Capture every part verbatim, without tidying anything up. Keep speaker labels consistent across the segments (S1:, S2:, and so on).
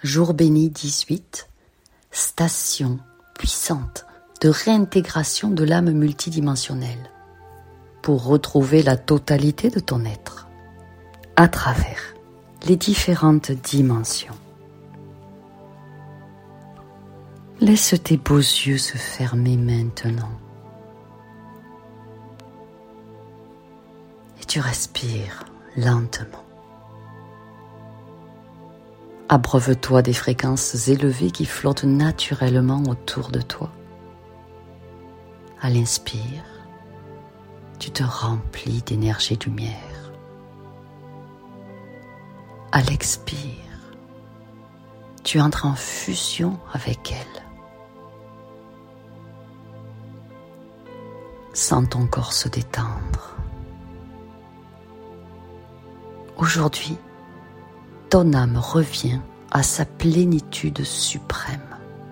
S1: Jour béni dix-huit, station puissante de réintégration de l'âme multidimensionnelle pour retrouver la totalité de ton être à travers les différentes dimensions. Laisse tes beaux yeux se fermer maintenant et tu respires lentement. Abreuve-toi des fréquences élevées qui flottent naturellement autour de toi. À l'inspire, tu te remplis d'énergie lumière. À l'expire, tu entres en fusion avec elle. Sens ton corps se détendre. Aujourd'hui, ton âme revient à sa plénitude suprême.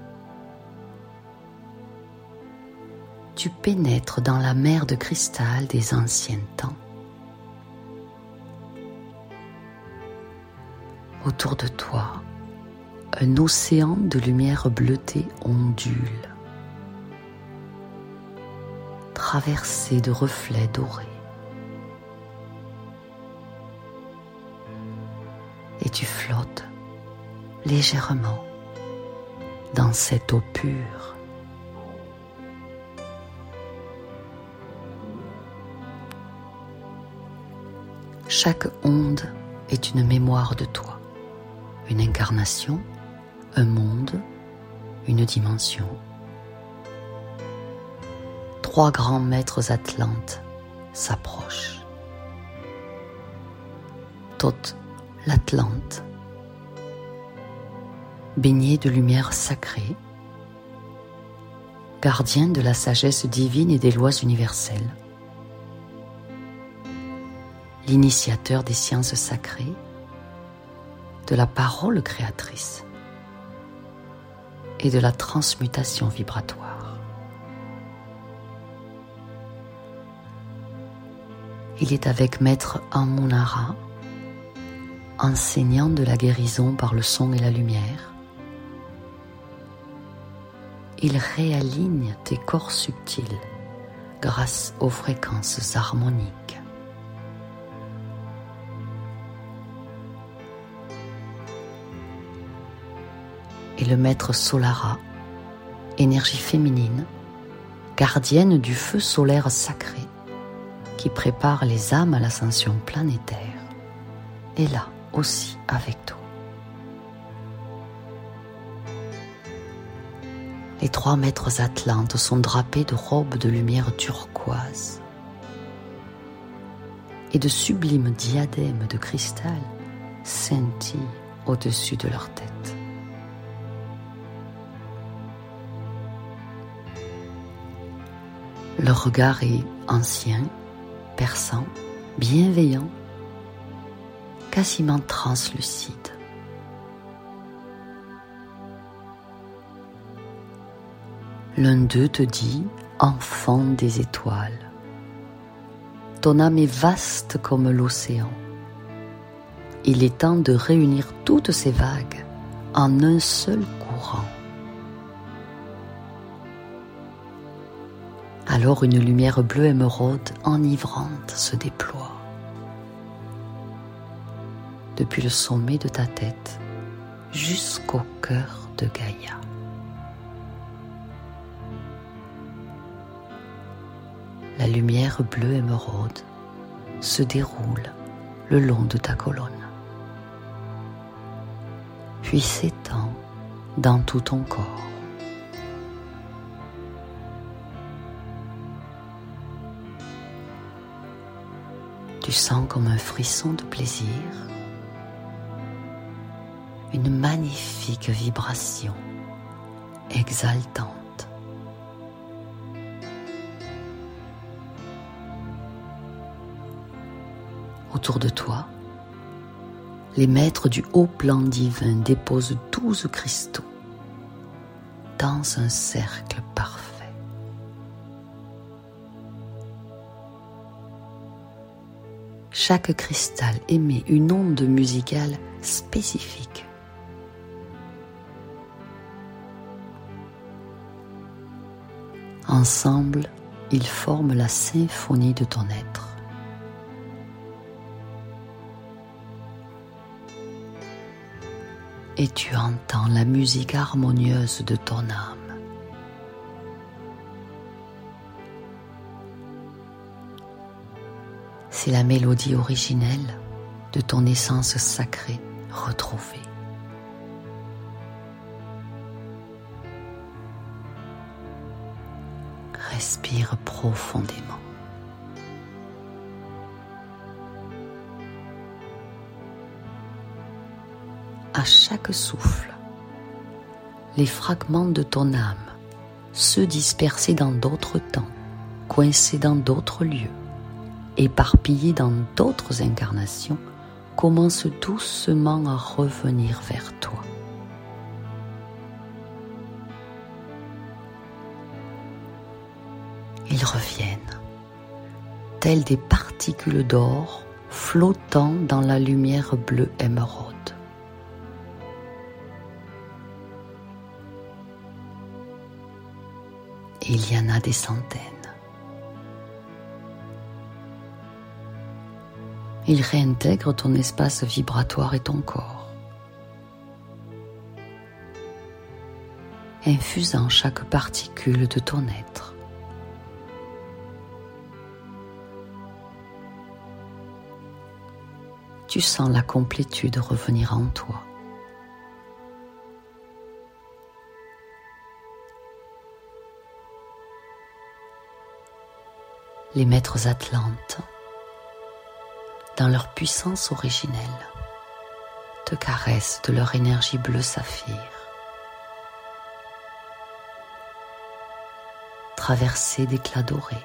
S1: Tu pénètres dans la mer de cristal des anciens temps. Autour de toi, un océan de lumière bleutée ondule, traversé de reflets dorés. Et tu flottes légèrement dans cette eau pure. Chaque onde est une mémoire de toi, une incarnation, un monde, une dimension. Trois grands maîtres atlantes s'approchent. Thoth, l'Atlante, baigné de lumière sacrée, gardien de la sagesse divine et des lois universelles, l'initiateur des sciences sacrées, de la parole créatrice et de la transmutation vibratoire. Il est avec Maître Amunara, enseignant de la guérison par le son et la lumière. Il réaligne tes corps subtils grâce aux fréquences harmoniques. Et le maître Solara, énergie féminine, gardienne du feu solaire sacré, qui prépare les âmes à l'ascension planétaire, est là aussi avec toi. Les trois maîtres atlantes sont drapés de robes de lumière turquoise et de sublimes diadèmes de cristal scintillent au-dessus de leur tête. Leur regard est ancien, perçant, bienveillant, quasiment translucide. L'un d'eux te dit, enfant des étoiles, ton âme est vaste comme l'océan. Il est temps de réunir toutes ces vagues en un seul courant. Alors une lumière bleue émeraude enivrante se déploie. Depuis le sommet de ta tête jusqu'au cœur de Gaïa. La lumière bleue émeraude se déroule le long de ta colonne, puis s'étend dans tout ton corps. Tu sens comme un frisson de plaisir, une magnifique vibration exaltante. Autour de toi, les maîtres du haut plan divin déposent douze cristaux dans un cercle parfait. Chaque cristal émet une onde musicale spécifique Ensemble, ils forment la symphonie de ton être. Et tu entends la musique harmonieuse de ton âme. C'est la mélodie originelle de ton essence sacrée retrouvée. Respire profondément. À chaque souffle, les fragments de ton âme, ceux dispersés dans d'autres temps, coincés dans d'autres lieux, éparpillés dans d'autres incarnations, commencent doucement à revenir vers toi. Ils reviennent, tels des particules d'or flottant dans la lumière bleue émeraude. Et il y en a des centaines. Ils réintègrent ton espace vibratoire et ton corps, infusant chaque particule de ton être. Tu sens la complétude revenir en toi. Les maîtres atlantes, dans leur puissance originelle, te caressent de leur énergie bleu saphir, traversée d'éclats dorés.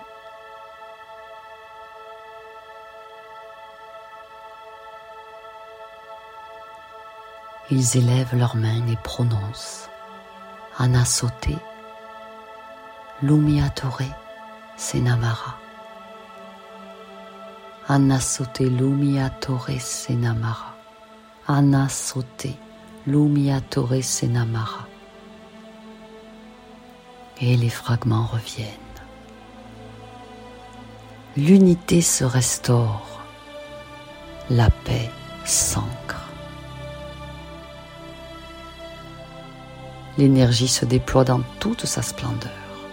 S1: Ils élèvent leurs mains et prononcent Anasote, Lumiatore, Senamara. Anasote, Lumiatore, Senamara. Anasote, Lumiatore, Senamara. Et les fragments reviennent. L'unité se restaure. La paix s'ancre. L'énergie se déploie dans toute sa splendeur.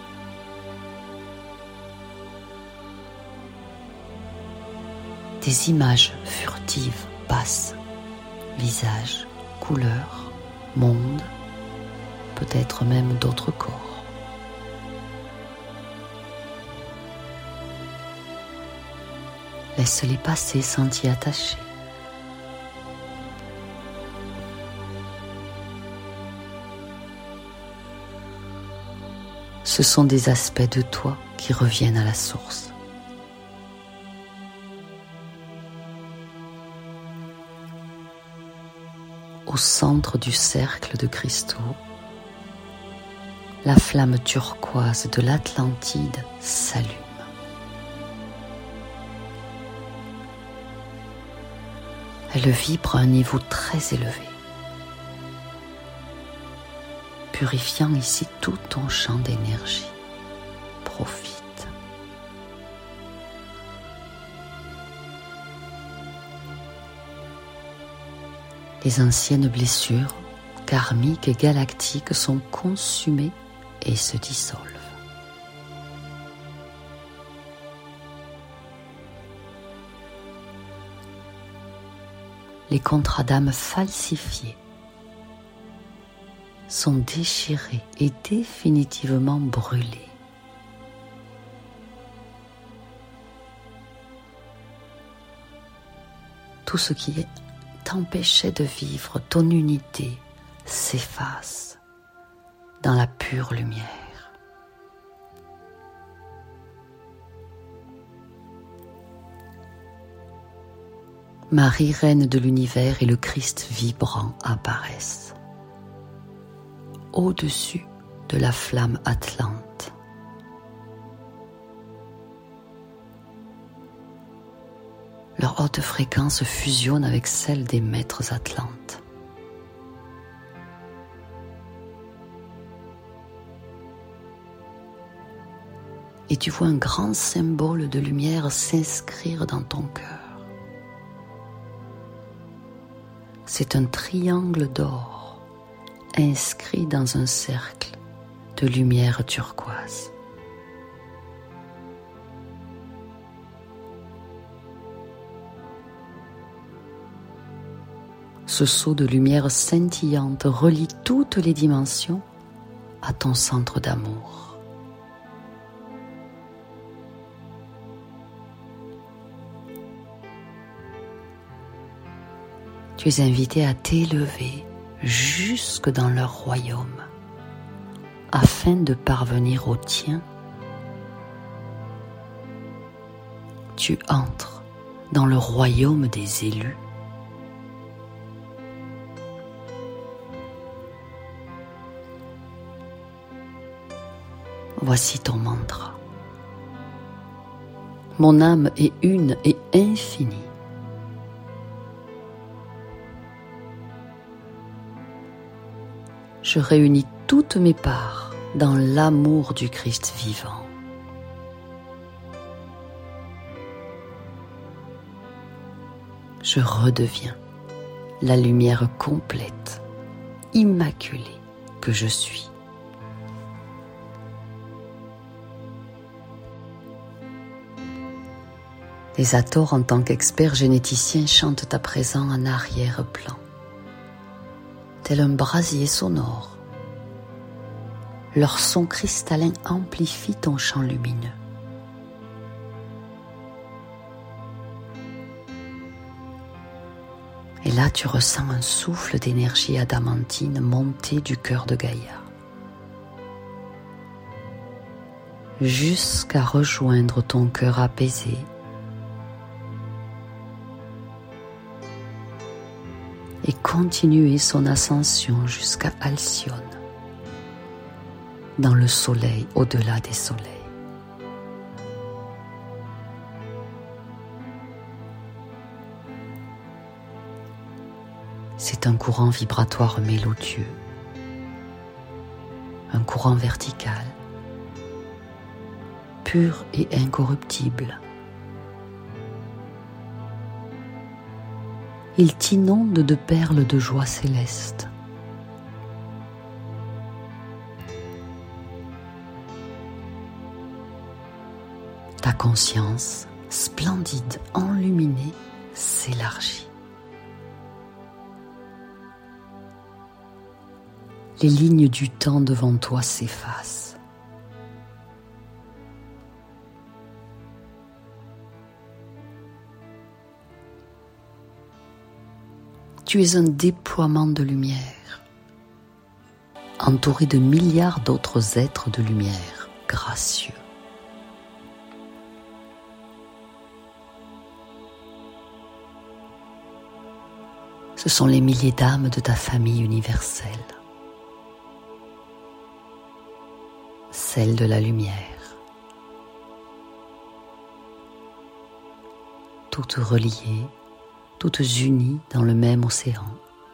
S1: Des images furtives passent, visages, couleurs, monde, peut-être même d'autres corps. Laisse-les passer sans t'y attacher. Ce sont des aspects de toi qui reviennent à la source. Au centre du cercle de cristaux, la flamme turquoise de l'Atlantide s'allume. Elle vibre à un niveau très élevé, purifiant ici tout ton champ d'énergie. Profite. Les anciennes blessures, karmiques et galactiques, sont consumées et se dissolvent. Les contrats d'âme falsifiés sont déchirés et définitivement brûlés. Tout ce qui t'empêchait de vivre ton unité s'efface dans la pure lumière. Marie, reine de l'univers, et le Christ vibrant apparaissent au-dessus de la flamme atlante. Leur haute fréquence fusionne avec celle des maîtres atlantes. et tu vois un grand symbole de lumière s'inscrire dans ton cœur. C'est un triangle d'or inscrit dans un cercle de lumière turquoise. Ce seau de lumière scintillante relie toutes les dimensions à ton centre d'amour. Tu es invité à t'élever jusque dans leur royaume afin de parvenir au tien. Tu entres dans le royaume des élus. Voici ton mantra. Mon âme est une et infinie. Je réunis toutes mes parts dans l'amour du Christ vivant. Je redeviens la lumière complète, immaculée que je suis. Les Hathors, en tant qu'experts généticiens, chantent à présent en arrière-plan, tel un brasier sonore. Leur son cristallin amplifie ton champ lumineux. Et là, tu ressens un souffle d'énergie adamantine monter du cœur de Gaïa, jusqu'à rejoindre ton cœur apaisé, et continuer son ascension jusqu'à Alcyone, dans le soleil au-delà des soleils. C'est un courant vibratoire mélodieux, un courant vertical, pur et incorruptible. Il t'inonde de perles de joie céleste. Ta conscience, splendide, enluminée, s'élargit. Les lignes du temps devant toi s'effacent. Tu es un déploiement de lumière, entouré de milliards d'autres êtres de lumière gracieux. Ce sont les milliers d'âmes de ta famille universelle, celle de la lumière, toutes reliées, toutes unies dans le même océan.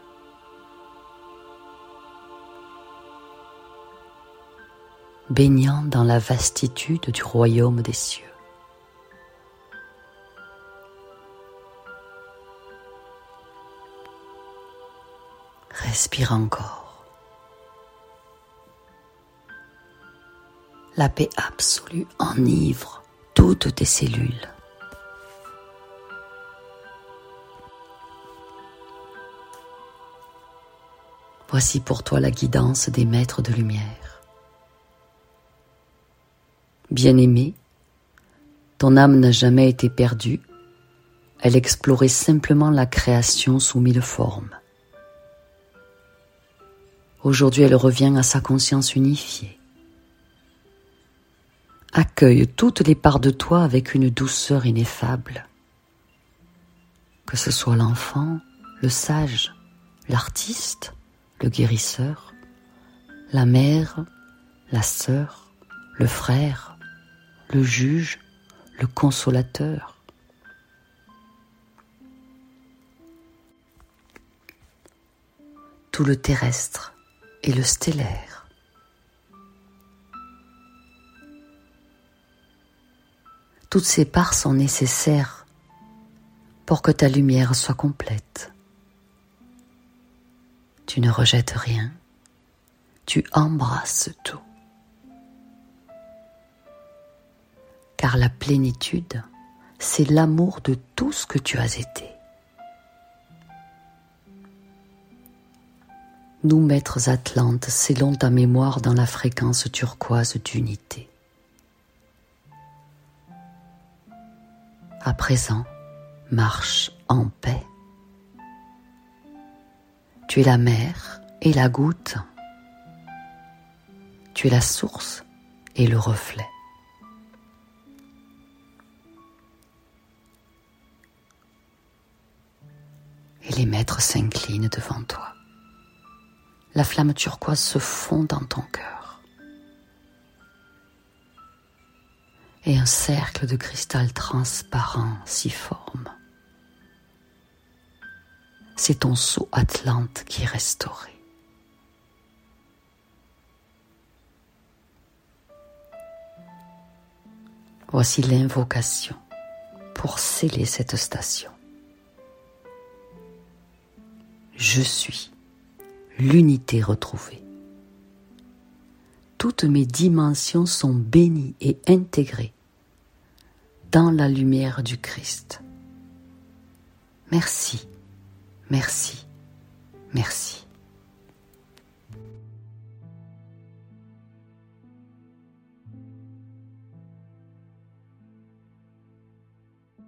S1: Baignant dans la vastitude du royaume des cieux. Respire encore. La paix absolue enivre toutes tes cellules. Voici pour toi la guidance des maîtres de lumière. Bien-aimé, ton âme n'a jamais été perdue, elle explorait simplement la création sous mille formes. Aujourd'hui, elle revient à sa conscience unifiée. Accueille toutes les parts de toi avec une douceur ineffable. Que ce soit l'enfant, le sage, l'artiste, le guérisseur, la mère, la sœur, le frère, le juge, le consolateur. Tout le terrestre et le stellaire. Toutes ces parts sont nécessaires pour que ta lumière soit complète. Tu ne rejettes rien, tu embrasses tout. Car la plénitude, c'est l'amour de tout ce que tu as été. Nous, maîtres Atlantes, scellons ta mémoire dans la fréquence turquoise d'unité. À présent, marche en paix. Tu es la mer et la goutte. Tu es la source et le reflet. Et les maîtres s'inclinent devant toi. La flamme turquoise se fond dans ton cœur. Et un cercle de cristal transparent s'y forme. C'est ton sceau Atlante qui est restauré. Voici l'invocation pour sceller cette station. Je suis l'unité retrouvée. Toutes mes dimensions sont bénies et intégrées dans la lumière du Christ. Merci, merci, merci.